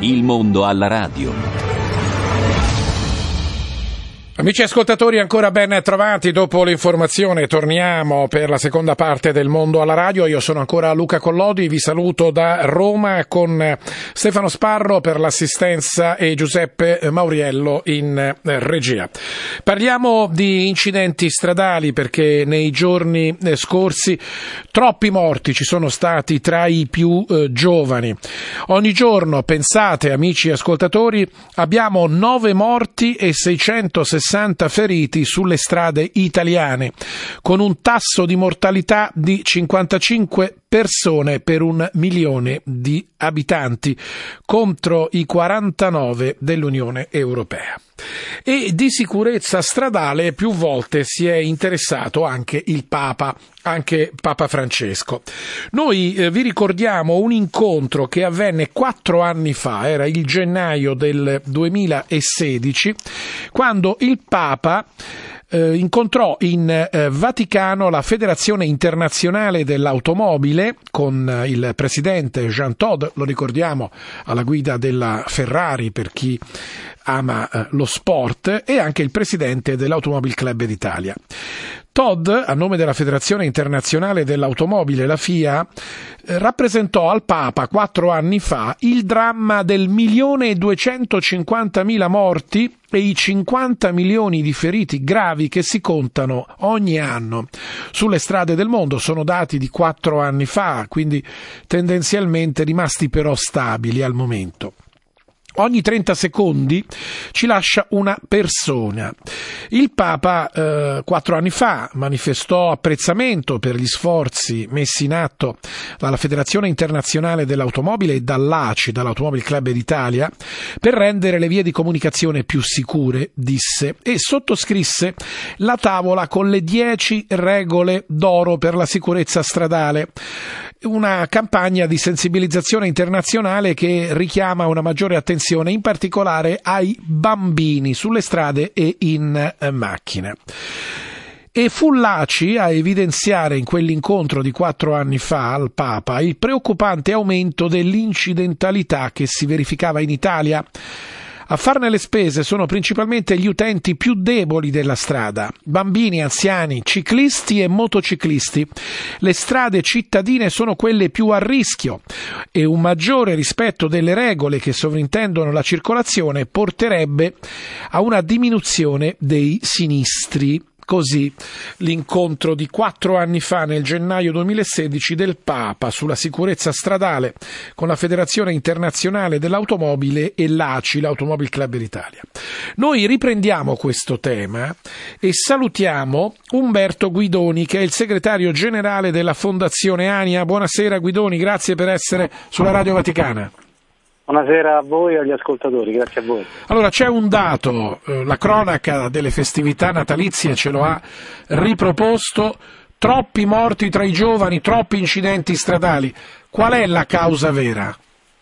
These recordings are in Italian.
Il mondo alla radio. Amici ascoltatori, ancora ben trovati. Dopo l'informazione torniamo per la seconda parte del Mondo alla radio. Io sono ancora Luca Collodi, vi saluto da Roma con Stefano Sparro per l'assistenza e Giuseppe Mauriello in regia. Parliamo di incidenti stradali perché nei giorni scorsi troppi morti ci sono stati tra i più giovani. Ogni giorno, pensate amici ascoltatori, abbiamo 9 morti e 660 feriti sulle strade italiane, con un tasso di mortalità di 55 persone per 1 milione di abitanti contro i 49 dell'Unione Europea. E di sicurezza stradale più volte si è interessato anche il Papa, anche Papa Francesco. Noi vi ricordiamo un incontro che avvenne 4 anni fa, era il gennaio del 2016, quando il Papa incontrò in Vaticano la Federazione Internazionale dell'Automobile con il presidente Jean Todt, lo ricordiamo, alla guida della Ferrari per chi ama lo sport, e anche il presidente dell'Automobile Club d'Italia. Todt, a nome della Federazione Internazionale dell'Automobile, la FIA, rappresentò al Papa 4 anni fa il dramma del 1.250.000 morti e i 50 milioni di feriti gravi che si contano ogni anno sulle strade del mondo. Sono dati di 4 anni fa, quindi tendenzialmente rimasti però stabili al momento. Ogni 30 secondi ci lascia una persona. Il Papa 4 anni fa manifestò apprezzamento per gli sforzi messi in atto dalla Federazione Internazionale dell'Automobile e dall'ACI, dall'Automobile Club d'Italia, per rendere le vie di comunicazione più sicure, disse, e sottoscrisse la tavola con le 10 regole d'oro per la sicurezza stradale. Una campagna di sensibilizzazione internazionale che richiama una maggiore attenzione in particolare ai bambini sulle strade e in macchina. E fu l'ACI a evidenziare in quell'incontro di 4 anni fa al Papa il preoccupante aumento dell'incidentalità che si verificava in Italia. A farne le spese sono principalmente gli utenti più deboli della strada, bambini, anziani, ciclisti e motociclisti. Le strade cittadine sono quelle più a rischio e un maggiore rispetto delle regole che sovrintendono la circolazione porterebbe a una diminuzione dei sinistri. Così l'incontro di 4 anni fa, nel gennaio 2016, del Papa sulla sicurezza stradale con la Federazione Internazionale dell'Automobile e l'ACI, l'Automobile Club d'Italia. Noi riprendiamo questo tema e salutiamo Umberto Guidoni, che è il segretario generale della Fondazione ANIA. Buonasera Guidoni, grazie per essere sulla Radio Vaticana. Buonasera a voi e agli ascoltatori, grazie a voi. Allora, c'è un dato, la cronaca delle festività natalizie ce lo ha riproposto: troppi morti tra i giovani, troppi incidenti stradali. Qual è la causa vera?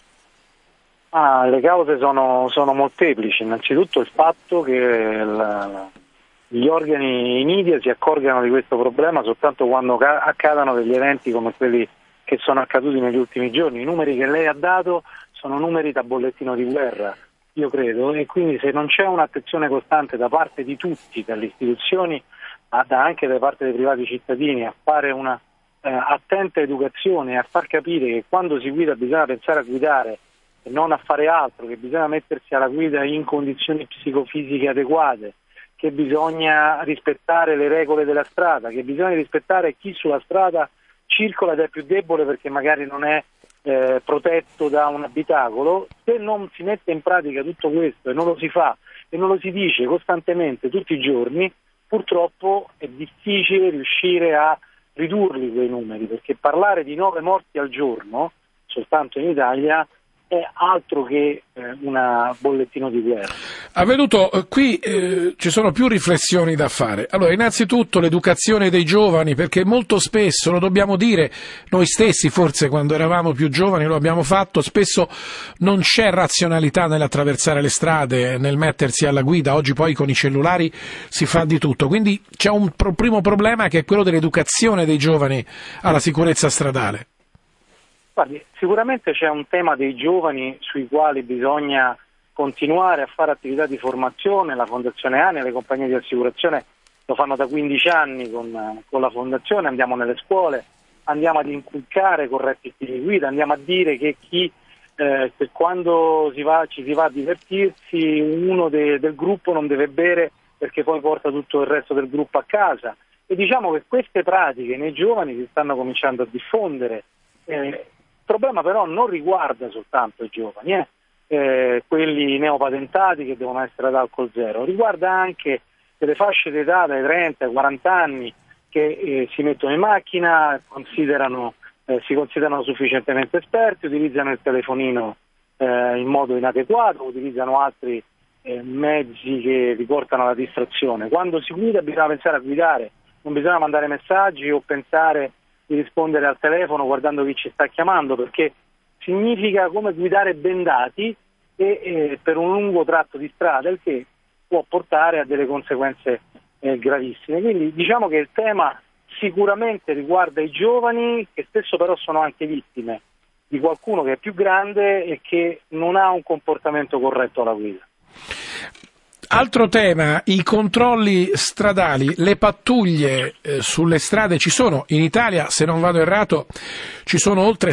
Le cause sono molteplici. Innanzitutto il fatto che gli organi in media si accorgano di questo problema soltanto quando accadano degli eventi come quelli che sono accaduti negli ultimi giorni. I numeri che lei ha dato sono numeri da bollettino di guerra, io credo, e quindi se non c'è un'attenzione costante da parte di tutti, dalle istituzioni, ma anche da parte dei privati cittadini, a fare una attenta educazione, a far capire che quando si guida bisogna pensare a guidare e non a fare altro, che bisogna mettersi alla guida in condizioni psicofisiche adeguate, che bisogna rispettare le regole della strada, che bisogna rispettare chi sulla strada circola ed è più debole perché magari non è protetto da un abitacolo. Se non si mette in pratica tutto questo e non lo si fa e non lo si dice costantemente tutti i giorni, purtroppo è difficile riuscire a ridurli quei numeri, perché parlare di 9 morti al giorno soltanto in Italia è altro che un bollettino di guerra. Avvenuto, qui ci sono più riflessioni da fare. Allora, innanzitutto l'educazione dei giovani, perché molto spesso, lo dobbiamo dire, noi stessi forse quando eravamo più giovani lo abbiamo fatto, spesso non c'è razionalità nell'attraversare le strade, nel mettersi alla guida. Oggi poi con i cellulari si fa di tutto, quindi c'è un primo problema che è quello dell'educazione dei giovani alla sicurezza stradale. Guardi, sicuramente c'è un tema dei giovani sui quali bisogna continuare a fare attività di formazione. La Fondazione ANI e le compagnie di assicurazione lo fanno da 15 anni con la Fondazione, andiamo nelle scuole, andiamo ad inculcare corretti stili di guida, andiamo a dire che che quando ci si va a divertirsi uno del gruppo non deve bere perché poi porta tutto il resto del gruppo a casa. E diciamo che queste pratiche nei giovani si stanno cominciando a diffondere. Il problema però non riguarda soltanto i giovani, quelli neopatentati che devono essere ad alcol zero, riguarda anche delle fasce d'età dai 30 ai 40 anni che si mettono in macchina, si considerano sufficientemente esperti, utilizzano il telefonino in modo inadeguato, utilizzano altri mezzi che li portano alla distrazione. Quando si guida bisogna pensare a guidare, non bisogna mandare messaggi o pensare di rispondere al telefono guardando chi ci sta chiamando, perché significa come guidare bendati e per un lungo tratto di strada, il che può portare a delle conseguenze gravissime. Quindi diciamo che il tema sicuramente riguarda i giovani, che spesso però sono anche vittime di qualcuno che è più grande e che non ha un comportamento corretto alla guida. Altro tema, i controlli stradali, le pattuglie sulle strade ci sono. In Italia, se non vado errato, ci sono oltre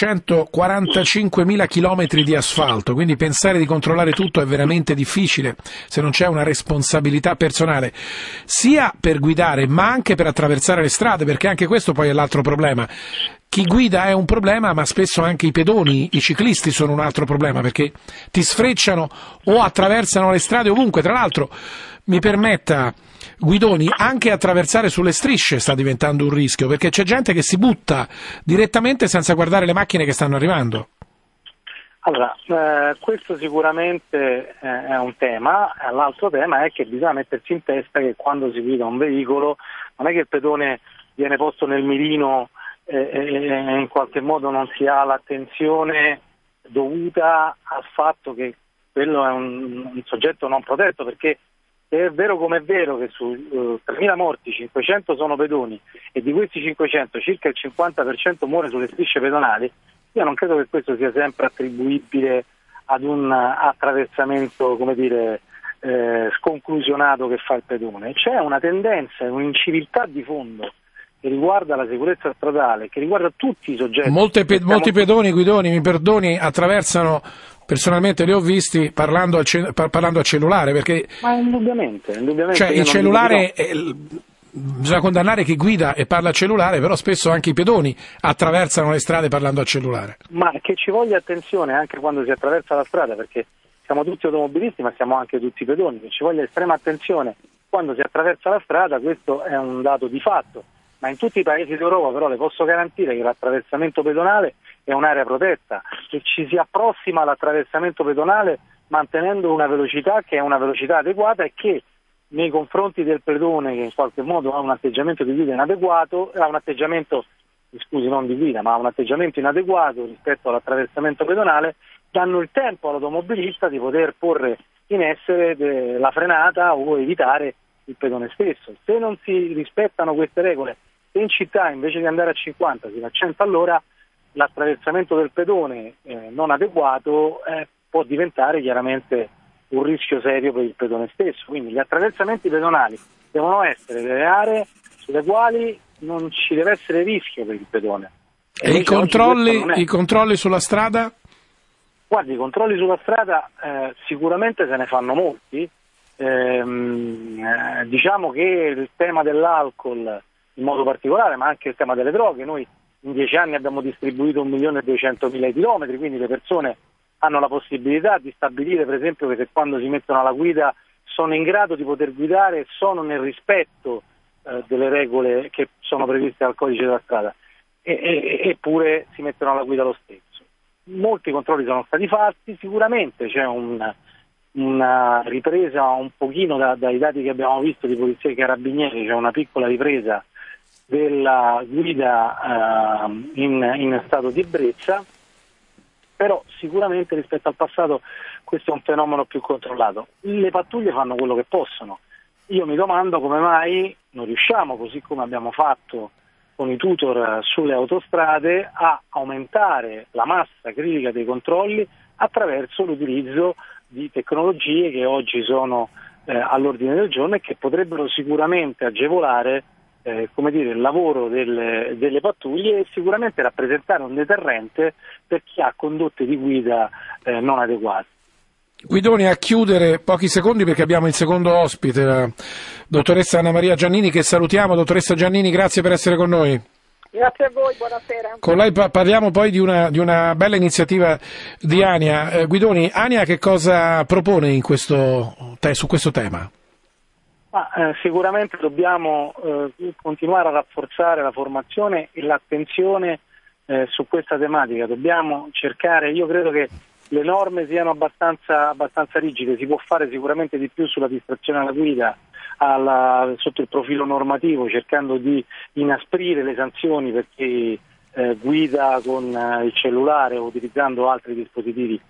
745.000 chilometri di asfalto, quindi pensare di controllare tutto è veramente difficile se non c'è una responsabilità personale, sia per guidare ma anche per attraversare le strade, perché anche questo poi è l'altro problema. Chi guida è un problema, ma spesso anche i pedoni, i ciclisti sono un altro problema, perché ti sfrecciano o attraversano le strade ovunque. Tra l'altro, mi permetta, Guidoni, anche attraversare sulle strisce sta diventando un rischio, perché c'è gente che si butta direttamente senza guardare le macchine che stanno arrivando. Allora, questo sicuramente è un tema. L'altro tema è che bisogna mettersi in testa che quando si guida un veicolo non è che il pedone viene posto nel mirino in qualche modo non si ha l'attenzione dovuta al fatto che quello è un soggetto non protetto, perché è vero come è vero che su 3.000 morti 500 sono pedoni e di questi 500 circa il 50% muore sulle strisce pedonali. Io non credo che questo sia sempre attribuibile ad un attraversamento, come dire, sconclusionato che fa il pedone. C'è una tendenza, un'inciviltà di fondo che riguarda la sicurezza stradale, che riguarda tutti i soggetti. Molti pedoni, Guidoni, mi perdoni, attraversano, personalmente li ho visti parlando al cellulare, perché ma indubbiamente cioè il cellulare bisogna condannare chi guida e parla al cellulare, però spesso anche i pedoni attraversano le strade parlando al cellulare. Ma che ci voglia attenzione anche quando si attraversa la strada, perché siamo tutti automobilisti ma siamo anche tutti pedoni, che ci voglia estrema attenzione quando si attraversa la strada, questo è un dato di fatto. Ma in tutti i paesi d'Europa però le posso garantire che l'attraversamento pedonale è un'area protetta e ci si approssima all'attraversamento pedonale mantenendo una velocità che è una velocità adeguata e che nei confronti del pedone, che in qualche modo ha un atteggiamento di guida inadeguato, ha un atteggiamento inadeguato rispetto all'attraversamento pedonale, danno il tempo all'automobilista di poter porre in essere la frenata o evitare il pedone stesso. Se non si rispettano queste regole, se in città invece di andare a 50 si va a 100 all'ora, l'attraversamento del pedone non adeguato può diventare chiaramente un rischio serio per il pedone stesso. Quindi gli attraversamenti pedonali devono essere delle aree sulle quali non ci deve essere rischio per il pedone. E i controlli sulla strada? Guardi, i controlli sulla strada sicuramente se ne fanno molti. Diciamo che il tema dell'alcol in modo particolare, ma anche il tema delle droghe, noi in 10 anni abbiamo distribuito 1.200.000 chilometri, quindi le persone hanno la possibilità di stabilire per esempio che se quando si mettono alla guida sono in grado di poter guidare e sono nel rispetto delle regole che sono previste dal codice della strada, eppure si mettono alla guida lo stesso. Molti controlli sono stati fatti, sicuramente c'è una ripresa un pochino dai dati che abbiamo visto di polizia e carabinieri, c'è una piccola ripresa della guida in stato di ebbrezza, però sicuramente rispetto al passato questo è un fenomeno più controllato. Le pattuglie fanno quello che possono. Io mi domando come mai non riusciamo, così come abbiamo fatto con i tutor sulle autostrade a aumentare la massa critica dei controlli attraverso l'utilizzo di tecnologie che oggi sono all'ordine del giorno e che potrebbero sicuramente agevolare il lavoro delle pattuglie e sicuramente rappresentare un deterrente per chi ha condotte di guida non adeguate. Guidoni, a chiudere pochi secondi perché abbiamo il secondo ospite, la dottoressa Anna Maria Giannini, che salutiamo. Dottoressa Giannini, grazie per essere con noi. Grazie a voi, buonasera. Con lei parliamo poi di una bella iniziativa di ANIA. Guidoni, ANIA che cosa propone su questo tema? Sicuramente dobbiamo continuare a rafforzare la formazione e l'attenzione su questa tematica. Dobbiamo cercare, io credo che le norme siano abbastanza rigide, si può fare sicuramente di più sulla distrazione alla guida sotto il profilo normativo, cercando di inasprire le sanzioni per chi guida con il cellulare o utilizzando altri dispositivi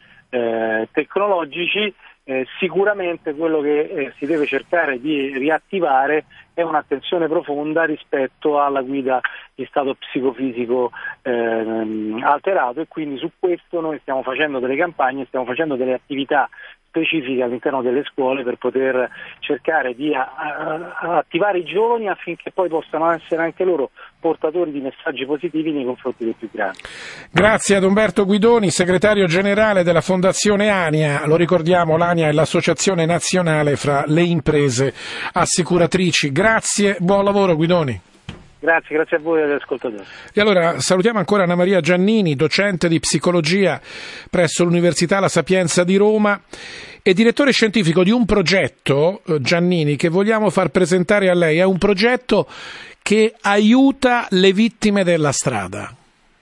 tecnologici. Sicuramente quello che si deve cercare di riattivare è un'attenzione profonda rispetto alla guida in stato psicofisico alterato, e quindi su questo noi stiamo facendo delle campagne, stiamo facendo delle attività specifiche all'interno delle scuole per poter cercare di attivare i giovani affinché poi possano essere anche loro portatori di messaggi positivi nei confronti dei più grandi. Grazie ad Umberto Guidoni, segretario generale della Fondazione ANIA. Lo ricordiamo, l'ANIA è l'associazione nazionale fra le imprese assicuratrici. Grazie, buon lavoro Guidoni. Grazie a voi e agli ascoltatori. E allora salutiamo ancora Anna Maria Giannini, docente di psicologia presso l'Università La Sapienza di Roma e direttore scientifico di un progetto, Giannini, che vogliamo far presentare a lei. È un progetto che aiuta le vittime della strada.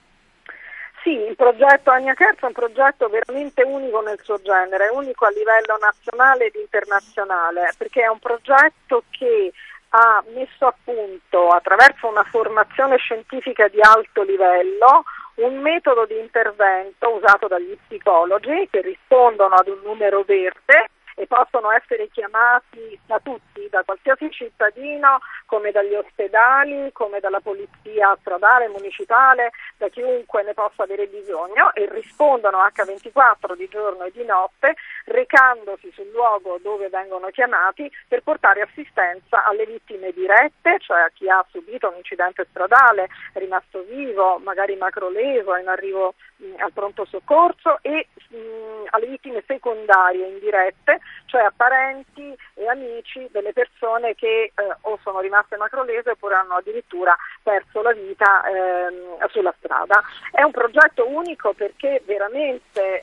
Sì, il progetto ANIA Cares è un progetto veramente unico nel suo genere, unico a livello nazionale ed internazionale, perché è un progetto che ha messo a punto, attraverso una formazione scientifica di alto livello, un metodo di intervento usato dagli psicologi che rispondono ad un numero verde e possono essere chiamati da tutti, da qualsiasi cittadino, come dagli ospedali, come dalla polizia stradale, municipale, da chiunque ne possa avere bisogno, e rispondono H24 di giorno e di notte, recandosi sul luogo dove vengono chiamati per portare assistenza alle vittime dirette, cioè a chi ha subito un incidente stradale, è rimasto vivo, magari macroleso, è in arrivo al pronto soccorso, e alle vittime secondarie indirette, cioè a parenti e amici delle persone che o sono rimaste macrolese oppure hanno addirittura perso la vita sulla strada. È un progetto unico perché veramente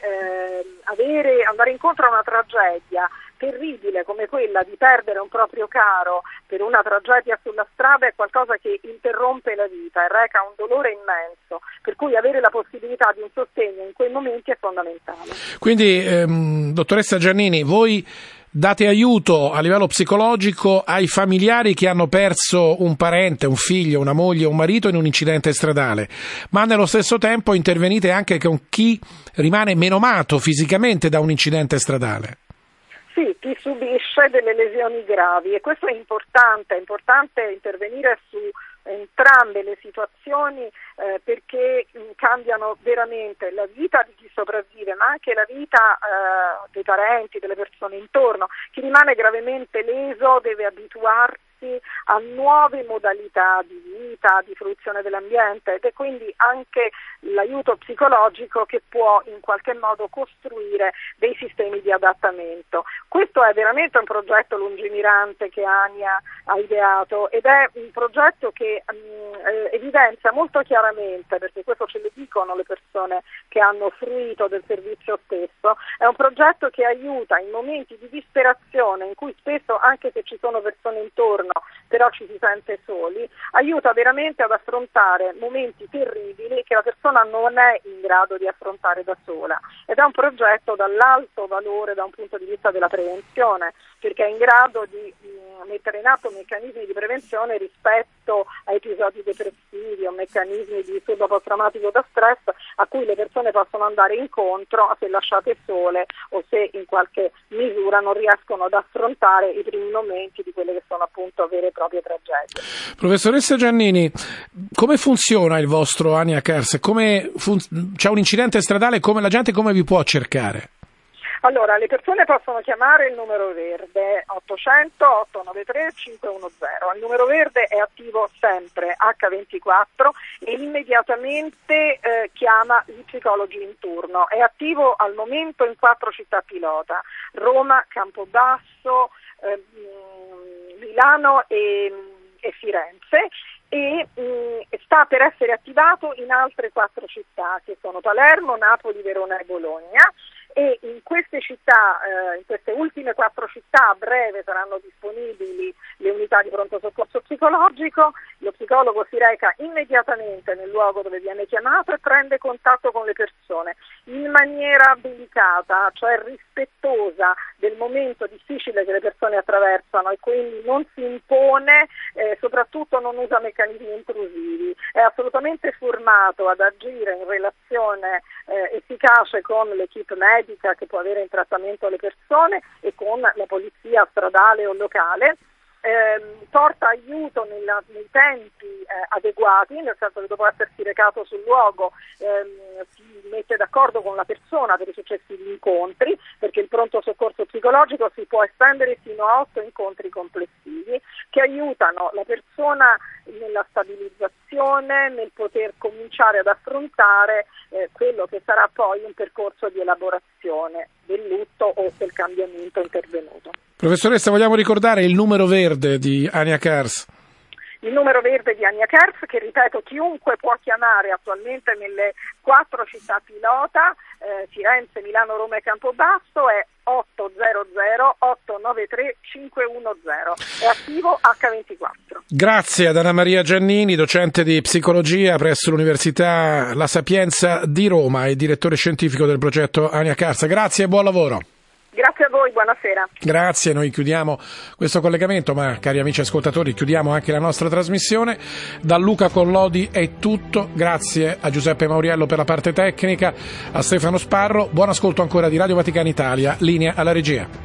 andare incontro a una tragedia terribile come quella di perdere un proprio caro per una tragedia sulla strada è qualcosa che interrompe la vita e reca un dolore immenso, per cui avere la possibilità di un sostegno in quei momenti è fondamentale. Quindi, dottoressa Giannini, voi date aiuto a livello psicologico ai familiari che hanno perso un parente, un figlio, una moglie, un marito in un incidente stradale, ma nello stesso tempo intervenite anche con chi rimane menomato fisicamente da un incidente stradale. Sì, chi subisce delle lesioni gravi, e questo è importante intervenire su entrambe le situazioni perché cambiano veramente la vita di chi sopravvive, ma anche la vita dei parenti, delle persone intorno. Chi rimane gravemente leso deve abituarsi a nuove modalità di vita, di fruizione dell'ambiente, ed è quindi anche l'aiuto psicologico che può in qualche modo costruire dei sistemi di adattamento. Questo è veramente un progetto lungimirante che ANIA ha ideato, ed è un progetto che evidenzia molto chiaramente, perché questo ce lo dicono le persone che hanno fruito del servizio stesso, è un progetto che aiuta in momenti di disperazione in cui spesso, anche se ci sono persone intorno, però ci si sente soli, aiuta veramente ad affrontare momenti terribili che la persona non è in grado di affrontare da sola, ed è un progetto dall'alto valore da un punto di vista della prevenzione, perché è in grado di mettere in atto meccanismi di prevenzione rispetto a episodi depressivi o meccanismi di disturbo post-traumatico da stress a cui le persone possono andare incontro se lasciate sole o se in qualche misura non riescono ad affrontare i primi momenti di quelle che sono appunto vere e proprie tragedie. Professoressa Giannini, come funziona il vostro Ania Cares? C'è un incidente stradale, la gente come vi può cercare? Allora, le persone possono chiamare il numero verde 800 893 510. Il numero verde è attivo sempre H24 e immediatamente chiama gli psicologi in turno. È attivo al momento in 4 città pilota: Roma, Campobasso, Milano e Firenze, e sta per essere attivato in altre 4 città che sono Palermo, Napoli, Verona e Bologna. E in queste città, in queste ultime 4 città, a breve saranno disponibili le unità di pronto soccorso psicologico. Lo psicologo si reca immediatamente nel luogo dove viene chiamato e prende contatto con le persone in maniera delicata, cioè rispettosa del momento difficile che le persone attraversano, e quindi non si impone, soprattutto non usa meccanismi intrusivi. È assolutamente formato ad agire in relazione efficace con l'equipe medica che può avere in trattamento le persone e con la polizia stradale o locale. Porta aiuto nei tempi adeguati, nel senso che dopo essersi recato sul luogo si mette d'accordo con la persona per i successivi incontri, perché il pronto soccorso psicologico si può estendere fino a 8 incontri complessivi che aiutano la persona nella stabilizzazione, nel poter cominciare ad affrontare quello che sarà poi un percorso di elaborazione del lutto o del cambiamento intervenuto. Professoressa, vogliamo ricordare il numero verde di Ania Cares? Il numero verde di Ania Cares, che ripeto chiunque può chiamare attualmente nelle 4 città pilota, Firenze, Milano, Roma e Campobasso, è 800 893 510. È attivo H24. Grazie ad Anna Maria Giannini, docente di psicologia presso l'Università La Sapienza di Roma e direttore scientifico del progetto Ania Cares. Grazie e buon lavoro. Grazie a voi, buonasera. Grazie, noi chiudiamo questo collegamento, ma cari amici ascoltatori chiudiamo anche la nostra trasmissione. Da Luca Collodi è tutto, grazie a Giuseppe Mauriello per la parte tecnica, a Stefano Sparro, buon ascolto ancora di Radio Vaticana Italia, linea alla regia.